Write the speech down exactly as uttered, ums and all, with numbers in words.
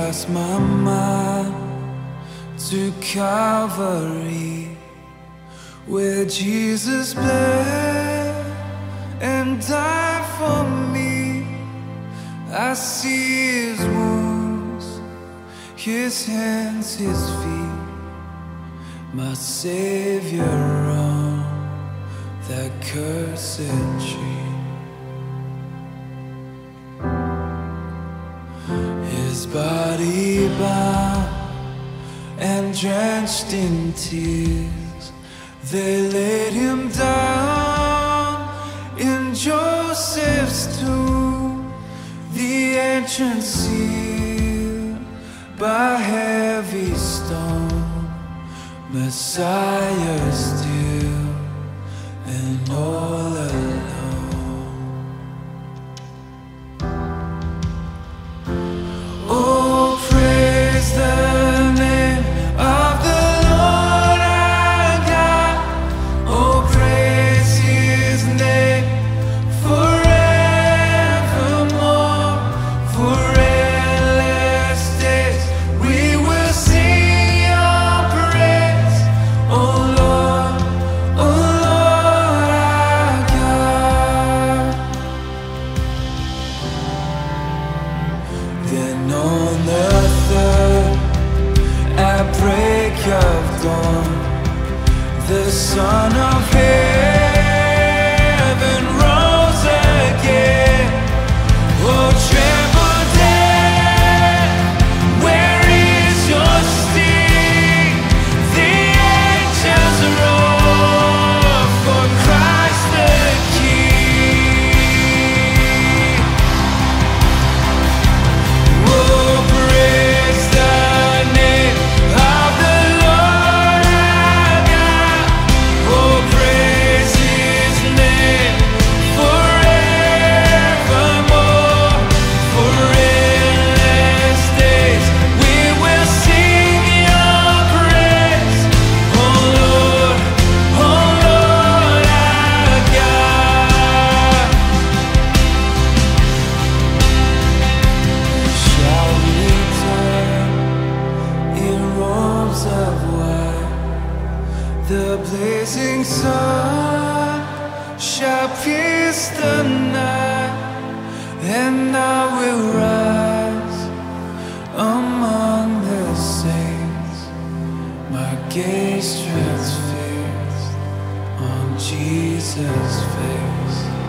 cast my mind to Calvary, where Jesus bled and died for me. I see his wounds, his hands, his feet, my Savior on that cursed tree. His body bound and drenched in tears, they laid him down in Joseph's tomb, the entrance sealed by heavy stone. Messiah still and all alone. Oh, praise the name of the Lord our God. Oh, praise his name forevermore. For endless days we will sing your praise. Oh Lord, oh Lord our God. Then on the third, at break of dawn, the Son of Heaven rose again. Oh, tremble dead, where is your sting? The angels roar for Christ the King. Oh, praise the name of the Lord our God. Oh, praise his name forevermore. For endless days we will sing your praise. Oh Lord, oh Lord our God. Shall return in robes of white, the blazing sun shall pierce the night, and I will rise among the saints, my gaze transfixed on Jesus' face.